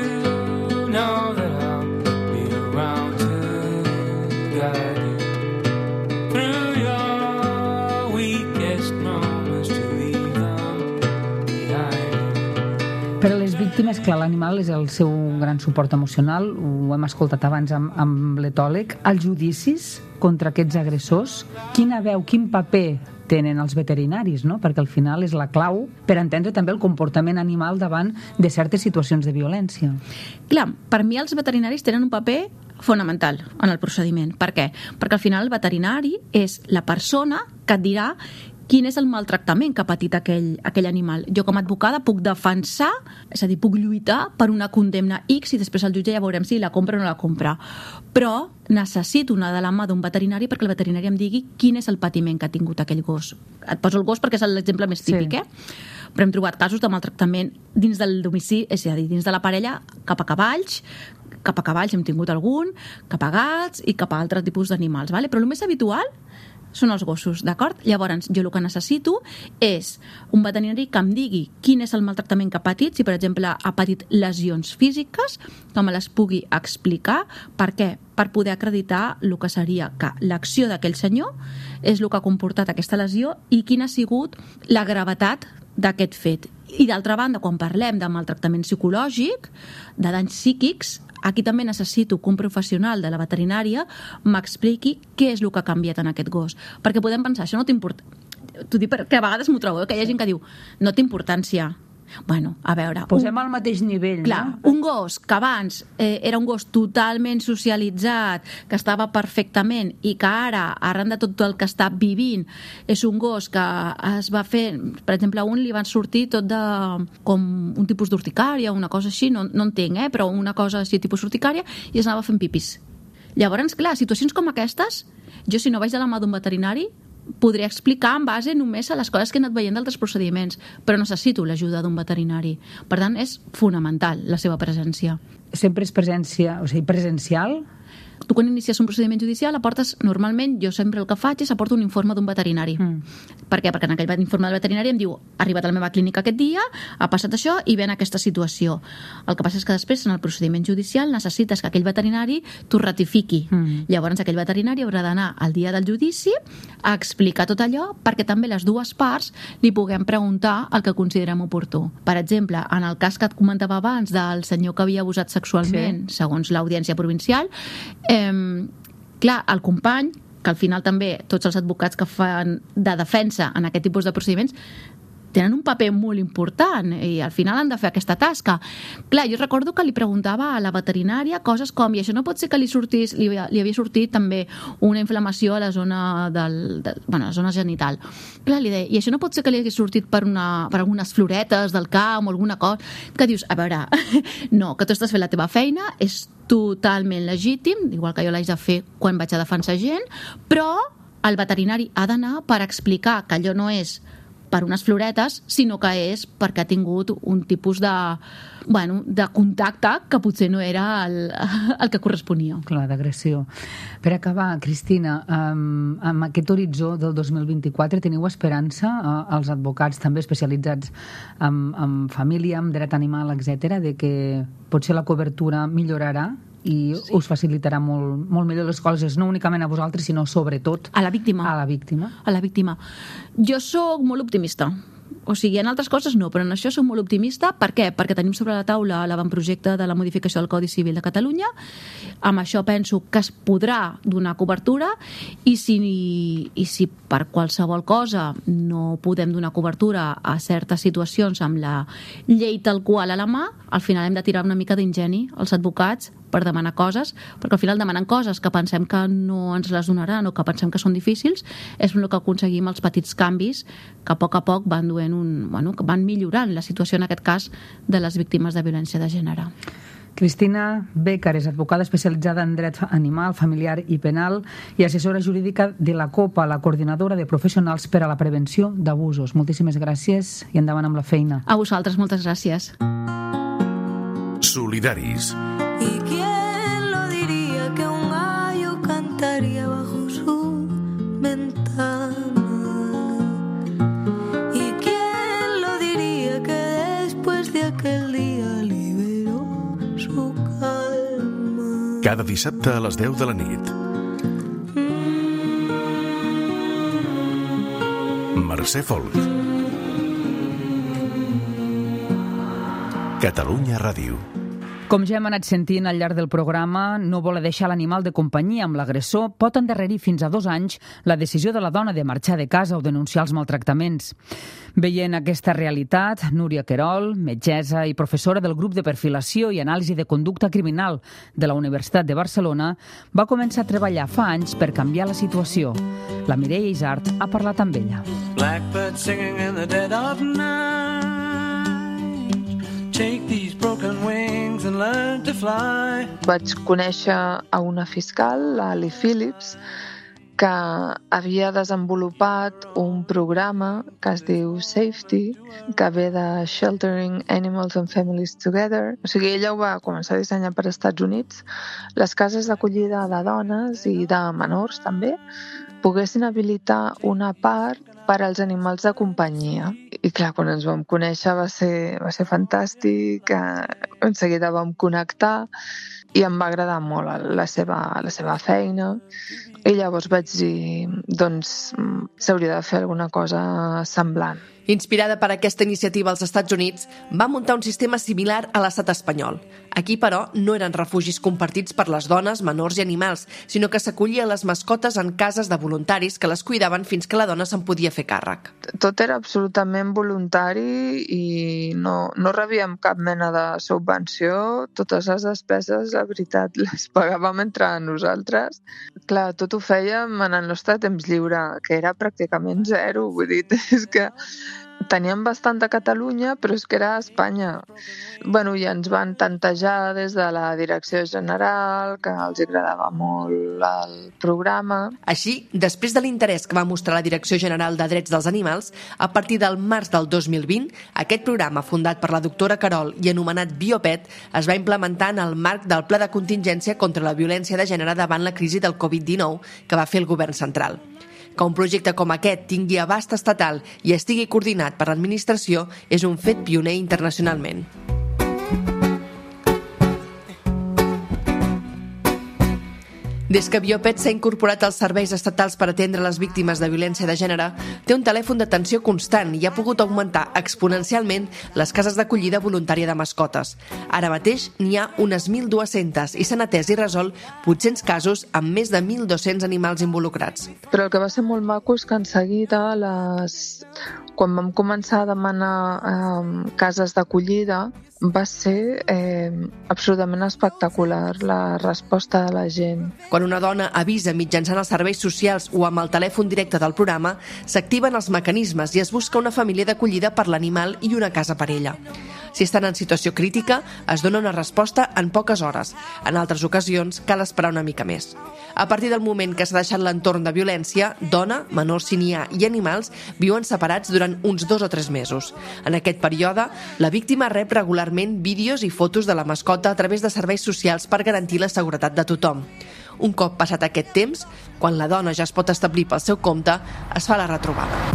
you know that I'll be around to guide you through your weakest moments to leave them behind. Per a les víctimes, clar, l'animal és el seu gran suport emocional, ho hem escoltat abans amb l'etòleg. Els judicis contra aquests agressors, quina veu, quin paper tenen els veterinaris, no? Perquè al final és la clau per entendre també el comportament animal davant de certes situacions de violència. Clar, per mi els veterinaris tenen un paper fonamental en el procediment. Per què? Perquè al final el veterinari és la persona que et dirà quin és el maltractament que ha patit aquell animal. Jo com a advocada puc defensar, és a dir, puc lluitar per una condemna X i després el jutge ja veurem si la compra o no la compra. Però necessito una de la mà d'un veterinari perquè el veterinari em digui quin és el patiment que ha tingut aquell gos. Et poso el gos perquè és l'exemple més típic, Però hem trobat casos de maltractament dins del domicili, és a dir, dins de la parella, cap a cavalls hem tingut algun, cap a gats i cap a altres tipus d'animals, vale? Però el més habitual són els gossos, d'acord? Llavors, jo el que necessito és un veterinari que em digui quin és el maltractament que ha patit, si per exemple ha patit lesions físiques, que me les pugui explicar. Per què? Per poder acreditar el que seria que l'acció d'aquell senyor és el que ha comportat aquesta lesió i quina ha sigut la gravetat d'aquest fet. I d'altra banda, quan parlem de maltractament psicològic, de danys psíquics, aquí també necessito que un professional de la veterinària m'expliqui què és el que ha canviat en aquest gos. Perquè podem pensar, això no té importància. T'ho dic perquè a vegades m'ho trobo, que hi ha gent que diu no té importància. Bueno, a veure... Posem al mateix nivell, clar, no? Un gos que abans era un gos totalment socialitzat, que estava perfectament i que ara, arran de tot el que està vivint, és un gos que es va fer... Per exemple, a un li van sortir tot de... com un tipus d'urticària, una cosa així, no entenc, però una cosa així, tipus urticària, i es anava fent pipis. Llavors, clar, situacions com aquestes, jo si no vaig de la mà d'un veterinari, podria explicar en base només a les coses que he anat veient d'altres procediments, però necessito l'ajuda d'un veterinari. Per tant, és fonamental la seva presència. Sempre és presència, o sigui, presencial? tu quan inicies un procediment judicial aportes, normalment, jo sempre el que faig és aporto un informe d'un veterinari. Per què? Perquè en aquell informe del veterinari em diu ha arribat a la meva clínica aquest dia, ha passat això i ven aquesta situació. El que passa és que després en el procediment judicial necessites que aquell veterinari t'ho ratifiqui. Llavors aquell veterinari haurà d'anar al dia del judici a explicar tot allò perquè també les dues parts li puguem preguntar el que considerem oportú. Per exemple, en el cas que et comentava abans del senyor que havia abusat sexualment, segons l'audiència provincial, clar, el company, que al final també tots els advocats que fan de defensa en aquest tipus de procediments tenen un paper molt important i al final han de fer aquesta tasca. Clar, jo recordo que li preguntava a la veterinària coses com, i això no pot ser que li havia sortit també una inflamació a la zona la zona genital. Clar, li deia, i això no pot ser que li hagués sortit per algunes floretes del camp o alguna cosa, que dius, a veure, no, que tu estàs fent la teva feina, és totalment legítim, igual que jo l'haig de fer quan vaig a defensar gent, però el veterinari ha d'anar per explicar que allò no és per unes floretes, sinó que és perquè ha tingut un tipus de contacte que potser no era el que corresponia. Clar, d'agressió. Per acabar, Cristina, amb aquest horitzó del 2024 teniu esperança, els advocats també especialitzats en família, en dret animal, etc., de que potser la cobertura millorarà i us facilitarà molt millor les coses, no únicament a vosaltres, sinó sobretot a la víctima. A la víctima. Jo sóc molt optimista. O sigui, en altres coses no, però en això soc molt optimista. Per què? Perquè tenim sobre la taula l'avantprojecte de la modificació del Codi Civil de Catalunya. Amb això penso que es podrà donar cobertura i si per qualsevol cosa no podem donar cobertura a certes situacions amb la llei tal qual a la mà, al final hem de tirar una mica d'ingeni als advocats per demanar coses, perquè al final demanen coses que pensem que no ens les donaran o que pensem que són difícils, és el que aconseguim els petits canvis que a poc van que van millorant la situació, en aquest cas, de les víctimes de violència de gènere. Cristina Bécar és advocada especialitzada en dret animal, familiar i penal i assessora jurídica de la COPA, la Coordinadora de Professionals per a la Prevenció d'Abusos. Moltíssimes gràcies i endavant amb la feina. A vosaltres, moltes gràcies. Solidaris. ¿Y quién lo diría que un gallo cantaría bajo su ventana? ¿Y quién lo diría que después de aquel día liberó su calma? Cada dissabte a les 10 de la nit. Mercè Folk. Catalunya Ràdio. Com ja hem anat sentint al llarg del programa, no voler deixar l'animal de companyia amb l'agressor pot endarrerir fins a 2 anys la decisió de la dona de marxar de casa o denunciar els maltractaments. Veient aquesta realitat, Núria Querol, metgessa i professora del grup de perfilació i anàlisi de conducta criminal de la Universitat de Barcelona, va començar a treballar fa anys per canviar la situació. La Mireia Isart ha parlat amb ella. Blackbird singing in the dead of night. Take these broken wings and learn to fly. Vaig conèixer a una fiscal, la Ali Phillips, que havia desenvolupat un programa que es diu Safety, que ve de Sheltering Animals and Families Together. O sigui, ella ho va començar a dissenyar per als Estats Units. Les cases d'acollida de dones i de menors també poguessin habilitar una part per als animals de companyia. I clar, quan ens vam conèixer va ser fantàstic, en seguida vam connectar i em va agradar molt la seva feina. I llavors vaig dir, doncs, s'hauria de fer alguna cosa semblant. Inspirada per aquesta iniciativa als Estats Units, va muntar un sistema similar a l'estat espanyol. Aquí, però, no eren refugis compartits per les dones, menors i animals, sinó que s'acollia les mascotes en cases de voluntaris que les cuidaven fins que la dona se'n podia fer càrrec. Tot era absolutament voluntari i no rebíem cap mena de subvenció. Totes les despeses, la veritat, les pagàvem entre nosaltres. Clar, tot ho fèiem en el nostre temps lliure, que era pràcticament zero. Vull dir, és que teníem bastant a Catalunya, però és que era a Espanya. I ens van tantejar des de la direcció general, que els agradava molt el programa. Així, després de l'interès que va mostrar la Direcció General de Drets dels Animals, a partir del març del 2020, aquest programa, fundat per la doctora Carol i anomenat Biopet, es va implementar en el marc del Pla de Contingència contra la Violència de Gènere davant la crisi del Covid-19 que va fer el govern central. Que un projecte com aquest tingui abast estatal i estigui coordinat per l'administració és un fet pioner internacionalment. Des que Biopet s'ha incorporat als serveis estatals per atendre les víctimes de violència de gènere, té un telèfon d'atenció constant i ha pogut augmentar exponencialment les cases d'acollida voluntària de mascotes. Ara mateix n'hi ha unes 1.200 i s'han atès i resolt 800 casos amb més de 1.200 animals involucrats. Però el que va ser molt maco és que en seguida, quan vam començar a demanar cases d'acollida, va ser absolutament espectacular la resposta de la gent. Quan una dona avisa mitjançant els serveis socials o amb el telèfon directe del programa, s'activen els mecanismes i es busca una família d'acollida per l'animal i una casa per ella. Si estan en situació crítica, es dona una resposta en poques hores. En altres ocasions, cal esperar una mica més. A partir del moment que s'ha deixat l'entorn de violència, dona, menors si n'hi ha i animals viuen separats durant uns 2 o 3 mesos. En aquest període, la víctima rep regularment vídeos i fotos de la mascota a través de serveis socials per garantir la seguretat de tothom. Un cop passat aquest temps, quan la dona ja es pot establir pel seu compte, es fa la retrobada.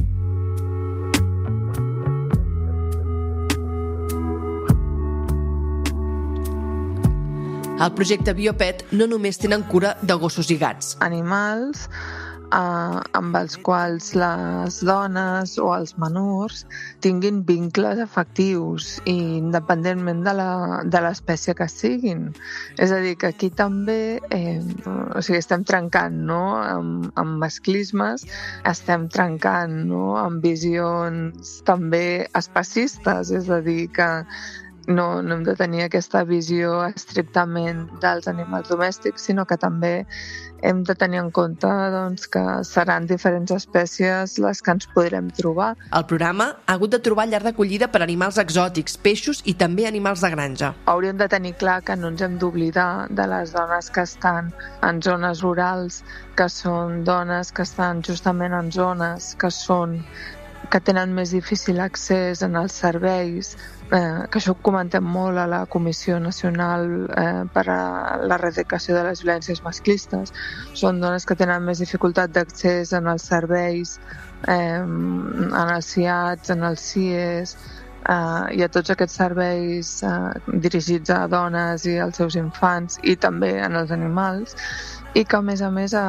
Al projecte Biopet no només tenen cura de gossos i gats. Animals amb els quals les dones o els menors tinguin vincles afectius i independentment de l'espècie que siguin. És a dir, que aquí també estem trencant amb masclismes, estem trencant amb visions també especistes, és a dir, que no hem de tenir aquesta visió estrictament dels animals domèstics, sinó que també hem de tenir en compte que seran diferents espècies les que ens podrem trobar. El programa ha hagut de trobar llar d'acollida per animals exòtics, peixos i també animals de granja. Hauríem de tenir clar que no ens hem d'oblidar de les dones que estan en zones rurals, que són dones que estan justament en zones que tenen més difícil accés en els serveis, que això ho comentem molt a la Comissió Nacional per a l'Erradicació de les Violències Masclistes. Són dones que tenen més dificultat d'accés en els serveis, en els CIATs, en els CIES i a tots aquests serveis dirigits a dones i als seus infants i també en els animals, i que a més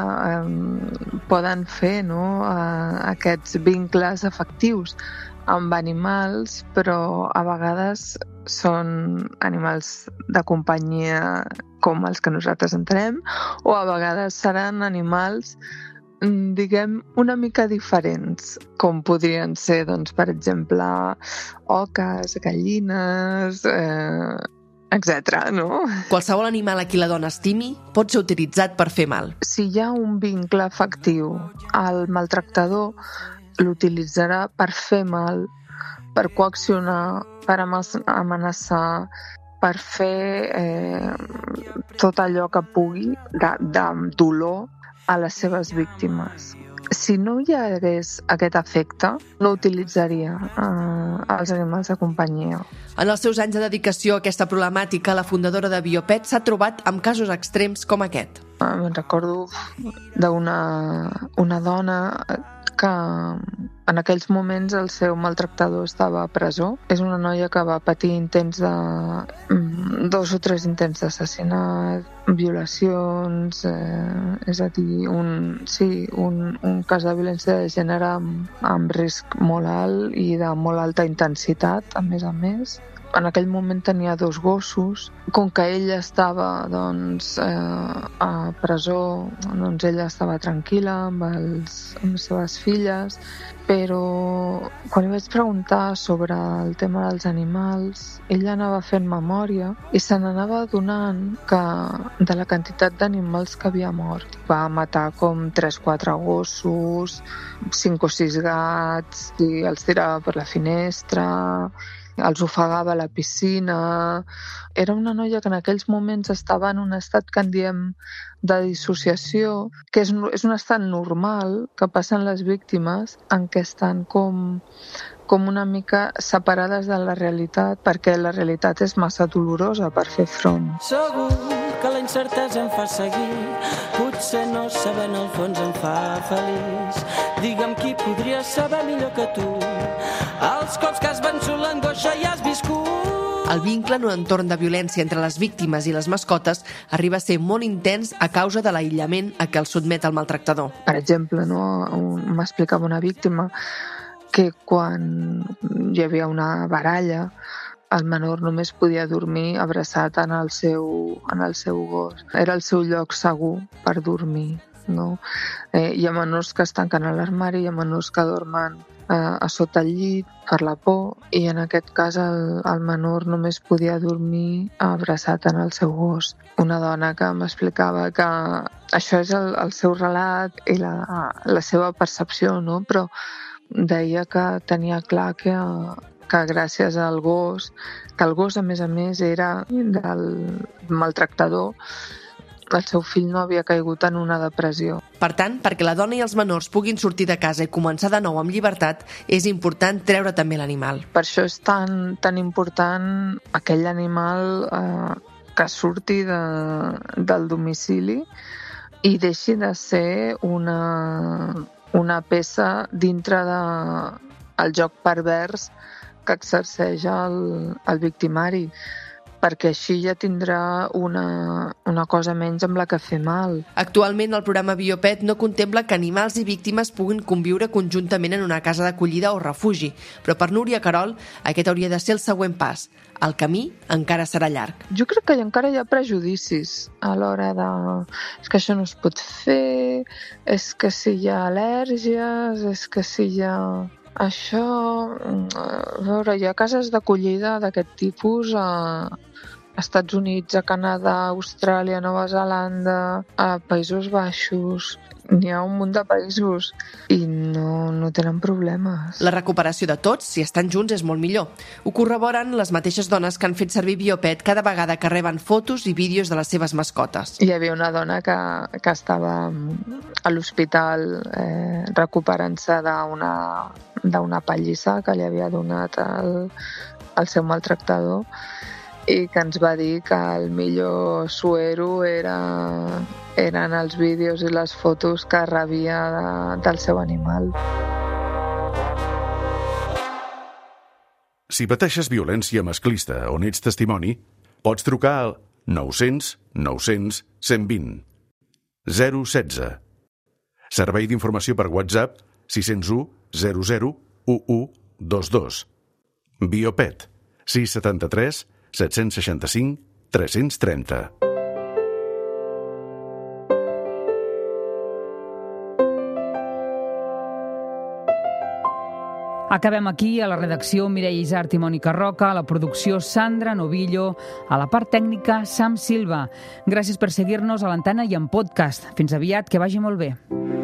poden fer aquests vincles afectius amb animals, però a vegades són animals de companyia com els que nosaltres entenem, o a vegades seran animals, diguem, una mica diferents, com podrien ser, per exemple, oques, gallines, etc. Qualsevol animal a qui la dona estimi pot ser utilitzat per fer mal. Si hi ha un vincle afectiu, el maltractador l'utilitzarà per fer mal, per coaccionar, per amenaçar, per fer tot allò que pugui de dolor a les seves víctimes. Si no hi hagués aquest efecte, no utilitzaria els animals de companyia. En els seus anys de dedicació a aquesta problemàtica, la fundadora de Biopet s'ha trobat amb casos extrems com aquest. Me'n recordo d'una dona que en aquells moments el seu maltractador estava a presó. És una noia que va patir 2 o 3 intents d'assassinat, violacions, és a dir, un cas de violència de gènere amb risc molt alt i de molt alta intensitat, a més. en aquell moment tenia 2 gossos. Com que ella estava a presó, doncs ella estava tranquil·la amb les seves filles, però quan li vaig preguntar sobre el tema dels animals, ella anava fent memòria i se n'anava adonant que de la quantitat d'animals que havia mort. Va matar com 3-4 gossos, 5 o 6 gats, i els tirava per la finestra, els ofegava a la piscina. Era una noia que en aquells moments estava en un estat que en diem de dissociació, que és un estat normal que passen les víctimes, en què estan com una mica separades de la realitat, perquè la realitat és massa dolorosa per fer front. Segur que la incertesa em fa seguir, potser no saber en el fons em fa feliç. Digue'm qui podria saber millor que tu els cops que has vençut l'angoixa i has viscut. El vincle en un entorn de violència entre les víctimes i les mascotes arriba a ser molt intens a causa de l'aïllament a què el sotmet el maltractador. Per exemple, m'explicava una víctima que quan hi havia una baralla, el menor només podia dormir abraçat en el seu gos. Era el seu lloc segur per dormir. No? Hi ha menors que es tanquen a l'armari, hi ha menors que dormen a sota el llit per la por, i en aquest cas el menor només podia dormir abraçat en el seu gos. Una dona que m'explicava que això és el seu relat i la seva percepció, no? Però deia que tenia clar que gràcies al gos, que el gos a més era del maltractador, el seu fill no havia caigut en una depressió. Per tant, perquè la dona i els menors puguin sortir de casa i començar de nou amb llibertat, és important treure també l'animal. Per això és tan important aquell animal que surti del domicili i deixi de ser una peça dintre del joc pervers que exerceix el victimari, perquè així ja tindrà una cosa menys amb la que fer mal. Actualment el programa Biopet no contempla que animals i víctimes puguin conviure conjuntament en una casa d'acollida o refugi, però per Núria Querol aquest hauria de ser el següent pas. El camí encara serà llarg. Jo crec que encara hi ha prejudicis a l'hora de... És que això no es pot fer, és que si hi ha al·lèrgies, és que si hi ha... Això... A veure, hi ha cases d'acollida d'aquest tipus a Estats Units, a Canadà, a Austràlia, a Nova Zelanda, a Països Baixos. N'hi ha un munt de països i no tenen problemes. La recuperació de tots, si estan junts, és molt millor. Ho corroboren les mateixes dones que han fet servir Biopet cada vegada que reben fotos i vídeos de les seves mascotes. Hi havia una dona que estava a l'hospital recuperant-se d'una pallissa que li havia donat el seu maltractador, i que ens va dir que el millor suero eren els vídeos i les fotos que rebia del seu animal. Si pateixes violència masclista o n'ets testimoni, pots trucar al 900 900 120 016. Servei d'informació per WhatsApp 601 00 1122. Biopet 673 765 330. Acabem aquí. A la redacció Mireia Isart i Mònica Roca, a la producció Sandra Novillo, a la part tècnica Sam Silva. Gràcies per seguir-nos a l'antena i en podcast. Fins aviat, que vagi molt bé.